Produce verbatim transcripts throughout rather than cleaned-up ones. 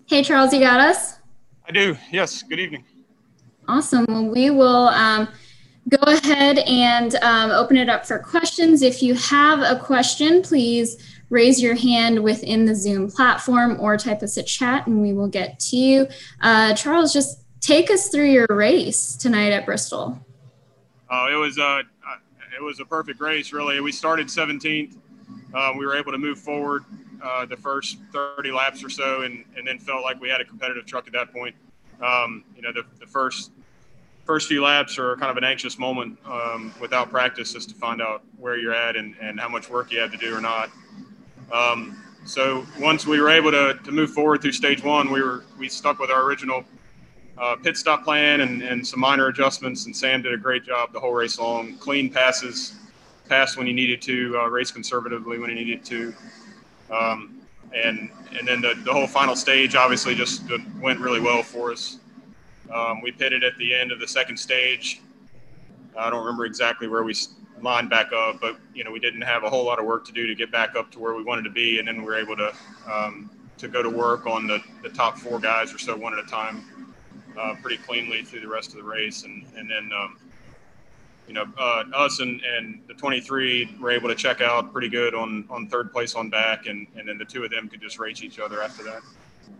Hey, Charles, you got us? I do. Yes. Good evening. Awesome. Well, we will um, go ahead and um, open it up for questions. If you have a question, please raise your hand within the Zoom platform or type us a chat and we will get to you. Uh, Charles, just take us through your race tonight at Bristol. Uh, it was uh, it was a perfect race, really. We started seventeenth. Um, we were able to move forward uh, the first thirty laps or so, and, and then felt like we had a competitive truck at that point. Um, you know, the, the first first few laps are kind of an anxious moment um, without practice, just to find out where you're at and, and how much work you have to do or not. Um, so once we were able to, to move forward through stage one, we were we stuck with our original uh, pit stop plan and, and some minor adjustments, and Sam did a great job the whole race long. Clean passes, passed when he needed to, uh, race conservatively when he needed to. Um, and and then the, the whole final stage obviously just went really well for us. Um, we pitted at the end of the second stage. I don't remember exactly where we lined back up, but you know we didn't have a whole lot of work to do to get back up to where we wanted to be, and then we were able to um, to go to work on the, the top four guys or so one at a time, uh, pretty cleanly through the rest of the race, and and then um, you know uh, us and, and the twenty-three were able to check out pretty good on, on third place on back, and, and then the two of them could just race each other after that.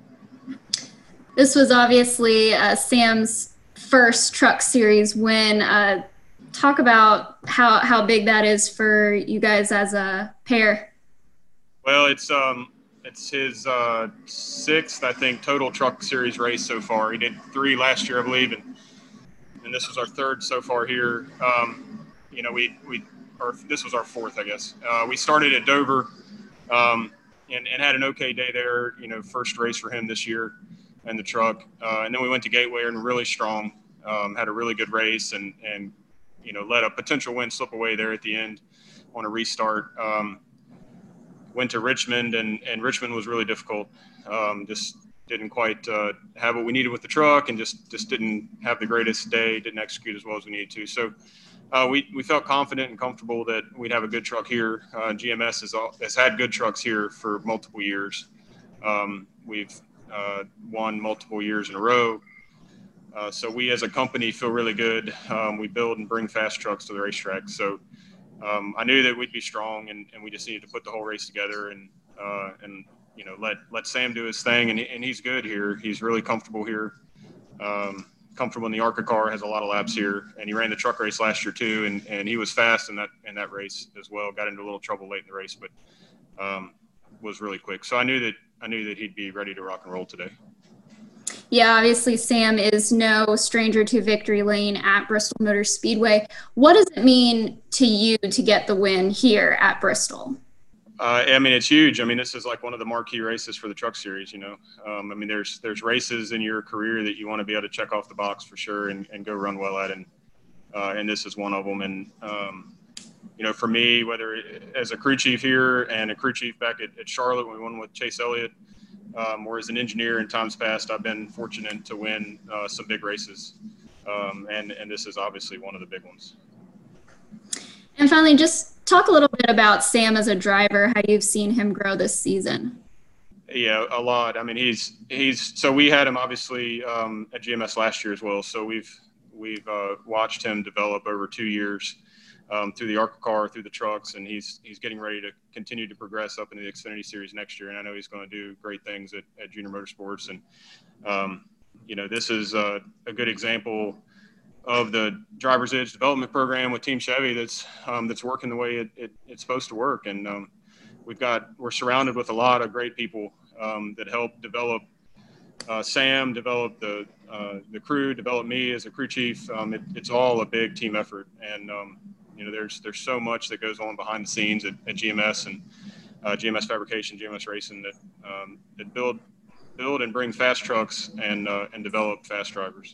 This was obviously uh, Sam's first Truck Series win. Uh, talk about how how big that is for you guys as a pair. Well, it's um it's his uh, sixth, I think, total Truck Series race so far. He did three last year, I believe, and and this was our third so far here. Um, you know, we we or this was our fourth, I guess. Uh, we started at Dover, um, and and had an okay day there. You know, first race for him this year in the truck, uh, and then we went to Gateway and really strong. Um, had a really good race, and and you know let a potential win slip away there at the end on a restart. Um, went to Richmond, and and Richmond was really difficult. Um, just didn't quite uh, have what we needed with the truck, and just just didn't have the greatest day. Didn't execute as well as we needed to. So uh, we we felt confident and comfortable that we'd have a good truck here. Uh, G M S has has had good trucks here for multiple years. Um, we've uh, won multiple years in a row. Uh, so we as a company feel really good. Um, we build and bring fast trucks to the racetrack. So um, I knew that we'd be strong, and, and we just needed to put the whole race together and uh, and you know let let Sam do his thing, and and he's good here. He's really comfortable here. Um, comfortable in the ARCA car, has a lot of laps here, and he ran the truck race last year too, and, and he was fast in that in that race as well. Got into a little trouble late in the race, but um, was really quick. So I knew that I knew that he'd be ready to rock and roll today. Yeah, obviously Sam is no stranger to victory lane at Bristol Motor Speedway. What does it mean to you to get the win here at Bristol? Uh, I mean, it's huge. I mean, this is like one of the marquee races for the Truck Series. You know, um, I mean, there's there's races in your career that you want to be able to check off the box for sure and, and go run well at, and uh, and this is one of them. And um, you know, for me, whether as a crew chief here and a crew chief back at, at Charlotte when we won with Chase Elliott, um, or as an engineer in times past, I've been fortunate to win uh, some big races, um, and and this is obviously one of the big ones. And finally, just talk a little bit about Sam as a driver, how you've seen him grow this season. Yeah, a lot. I mean, he's he's so we had him obviously um, at G M S last year as well. So we've we've uh, watched him develop over two years um, through the ARCA car, through the trucks, and he's he's getting ready to continue to progress up into the Xfinity Series next year. And I know he's going to do great things at, at Junior Motorsports. And um, you know, this is uh, a good example of the Driver's Edge development program with Team Chevy that's um, that's working the way it, it, it's supposed to work. And um, we've got we're surrounded with a lot of great people um, that help develop uh, Sam, develop the uh, the crew, develop me as a crew chief. Um, it, it's all a big team effort, and um, you know there's there's so much that goes on behind the scenes at, at G M S and uh, G M S Fabrication, G M S Racing that um, that build build and bring fast trucks and uh, and develop fast drivers.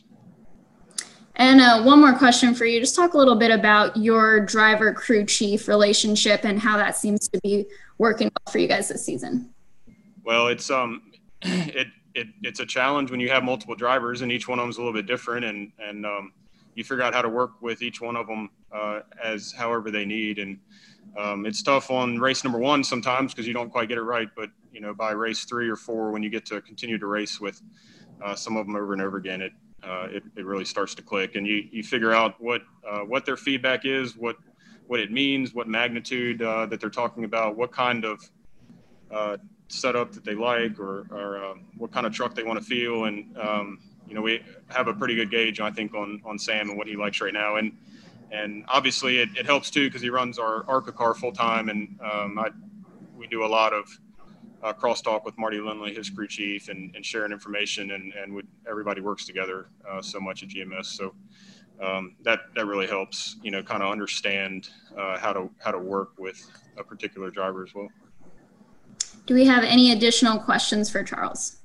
And uh, one more question for you. Just talk a little bit about your driver crew chief relationship and how that seems to be working well for you guys this season. Well, it's um, it, it it's a challenge when you have multiple drivers and each one of them is a little bit different, and and um, you figure out how to work with each one of them uh, as however they need. And um, it's tough on race number one sometimes because you don't quite get it right. But, you know, by race three or four, when you get to continue to race with uh, some of them over and over again, it, uh, it, it really starts to click. And you, you figure out what, uh, what their feedback is, what, what it means, what magnitude uh, that they're talking about, what kind of uh, setup that they like, or, or uh, what kind of truck they want to feel. And, um, you know, we have a pretty good gauge, I think, on, on Sam and what he likes right now. And, and obviously it, it helps too, because he runs our ARCA car full time. And um, I, we do a lot of uh, crosstalk with Marty Lindley, his crew chief, and, and sharing information, and, and with, everybody works together uh, so much at G M S. So um, that, that really helps, you know, kind of understand uh, how to, how to work with a particular driver as well. Do we have any additional questions for Charles?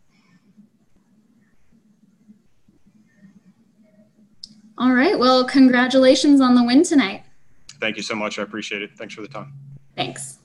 All right, well, congratulations on the win tonight. Thank you so much. I appreciate it. Thanks for the time. Thanks.